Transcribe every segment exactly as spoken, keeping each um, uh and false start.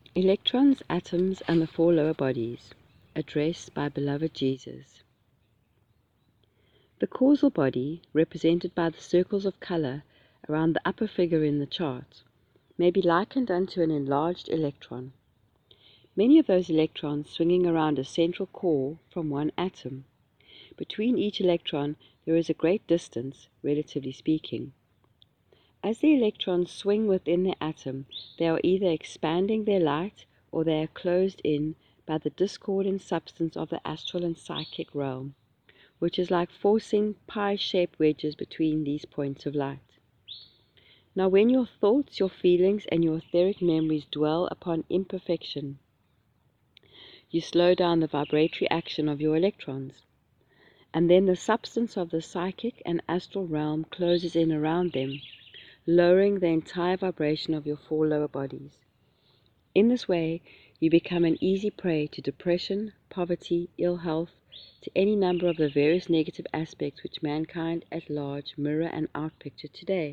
Electrons, Atoms, and the Four Lower Bodies. Address by Beloved Jesus. The causal body, represented by the circles of color around the upper figure in the chart, may be likened unto an enlarged electron. Many of those electrons swinging around a central core from one atom. Between each electron there is a great distance, relatively speaking. As the electrons swing within the atom, they are either expanding their light or they are closed in by the discordant substance of the astral and psychic realm, which is like forcing pie-shaped wedges between these points of light. Now when your thoughts, your feelings, and your etheric memories dwell upon imperfection, you slow down the vibratory action of your electrons, and then the substance of the psychic and astral realm closes in around them, lowering the entire vibration of your four lower bodies. In this way, you become an easy prey to depression, poverty, ill health, to any number of the various negative aspects which mankind at large mirror and outpicture today.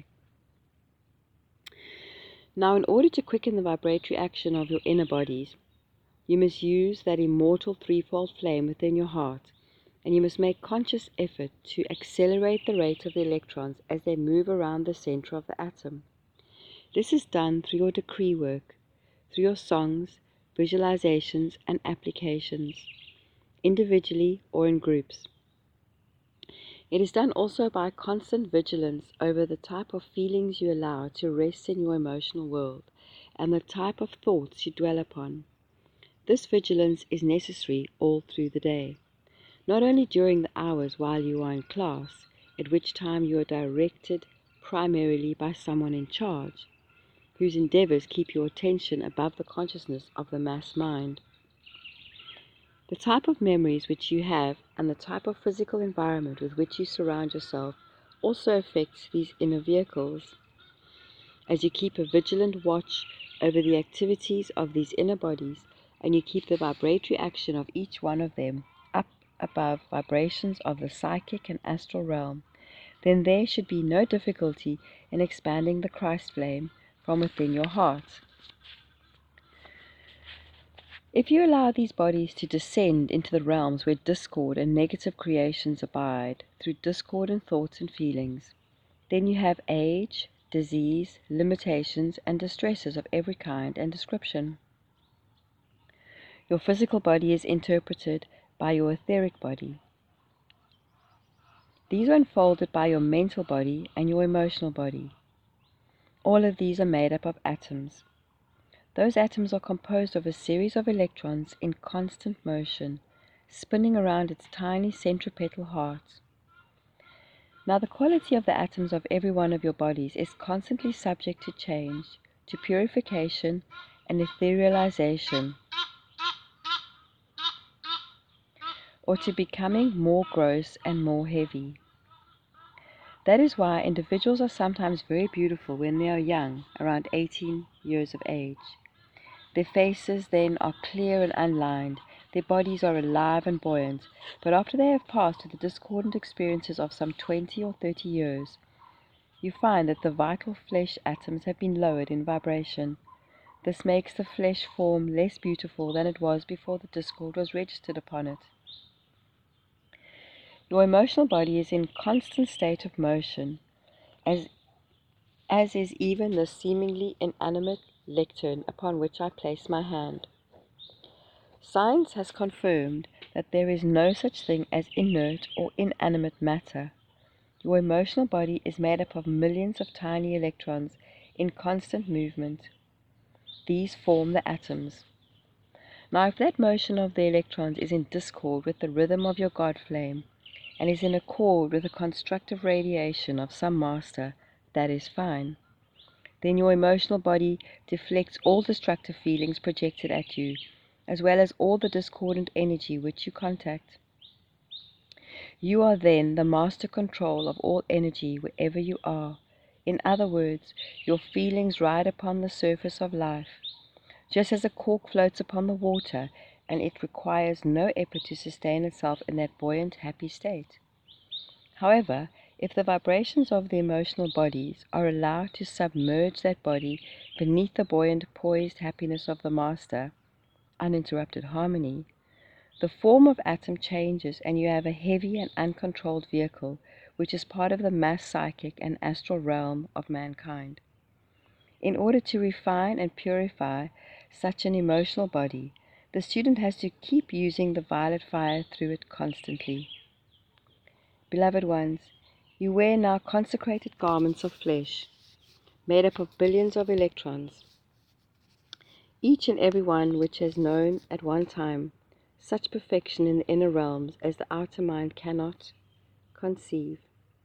Now, in order to quicken the vibratory action of your inner bodies, you must use that immortal threefold flame within your heart, and you must make conscious effort to accelerate the rate of the electrons as they move around the center of the atom. This is done through your decree work, through your songs, visualizations, and applications, individually or in groups. It is done also by constant vigilance over the type of feelings you allow to rest in your emotional world and the type of thoughts you dwell upon. This vigilance is necessary all through the day, not only during the hours while you are in class, at which time you are directed primarily by someone in charge, whose endeavors keep your attention above the consciousness of the mass mind. The type of memories which you have and the type of physical environment with which you surround yourself also affects these inner vehicles. As you keep a vigilant watch over the activities of these inner bodies, and you keep the vibratory action of each one of them up above vibrations of the psychic and astral realm, then there should be no difficulty in expanding the Christ flame from within your heart. If you allow these bodies to descend into the realms where discord and negative creations abide, through discordant thoughts and feelings, then you have age, disease, limitations, and distresses of every kind and description. Your physical body is interpreted by your etheric body. These are unfolded by your mental body and your emotional body. All of these are made up of atoms. Those atoms are composed of a series of electrons in constant motion, spinning around its tiny centripetal heart. Now the quality of the atoms of every one of your bodies is constantly subject to change, to purification and etherealization, or to becoming more gross and more heavy. That is why individuals are sometimes very beautiful when they are young, around eighteen years of age. Their faces then are clear and unlined, their bodies are alive and buoyant, but after they have passed through the discordant experiences of some twenty or thirty years, you find that the vital flesh atoms have been lowered in vibration. This makes the flesh form less beautiful than it was before the discord was registered upon it. Your emotional body is in constant state of motion, as, as is even the seemingly inanimate lectern upon which I place my hand. Science has confirmed that there is no such thing as inert or inanimate matter. Your emotional body is made up of millions of tiny electrons in constant movement. These form the atoms. Now, if that motion of the electrons is in discord with the rhythm of your God flame, and is in accord with the constructive radiation of some master, that is fine. Then your emotional body deflects all destructive feelings projected at you, as well as all the discordant energy which you contact. You are then the master control of all energy wherever you are. In other words, your feelings ride upon the surface of life, just as a cork floats upon the water, and it requires no effort to sustain itself in that buoyant, happy state. However, If the vibrations of the emotional bodies are allowed to submerge that body beneath the buoyant, poised happiness of the master, uninterrupted harmony, the form of atom changes and you have a heavy and uncontrolled vehicle, which is part of the mass psychic and astral realm of mankind. In order to refine and purify such an emotional body, the student has to keep using the violet fire through it constantly. Beloved ones, you wear now consecrated garments of flesh, made up of billions of electrons, each and every one which has known at one time such perfection in the inner realms as the outer mind cannot conceive.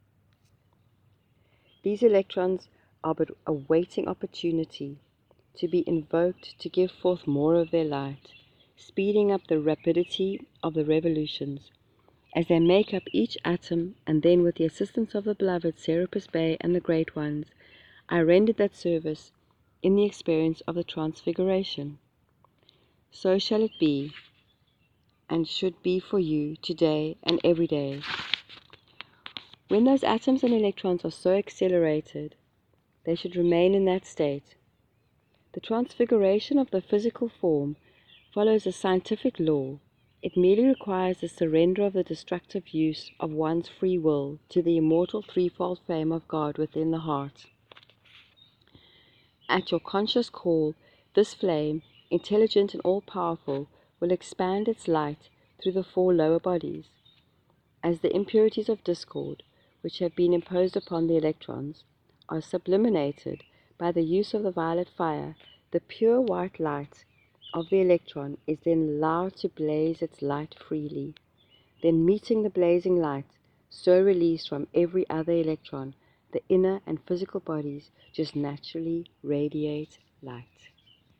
These electrons are but awaiting opportunity to be invoked to give forth more of their light, speeding up the rapidity of the revolutions, as they make up each atom, and then with the assistance of the beloved Serapis Bey and the Great Ones, I rendered that service in the experience of the Transfiguration. So shall it be, and should be for you today and every day. When those atoms and electrons are so accelerated, they should remain in that state. The transfiguration of the physical form follows a scientific law. It merely requires the surrender of the destructive use of one's free will to the immortal threefold flame of God within the heart. At your conscious call, this flame, intelligent and all-powerful, will expand its light through the four lower bodies. As the impurities of discord, which have been imposed upon the electrons, are sublimated by the use of the violet fire, the pure white light of the electron is then allowed to blaze its light freely. Then, meeting the blazing light, so released from every other electron, the inner and physical bodies just naturally radiate light.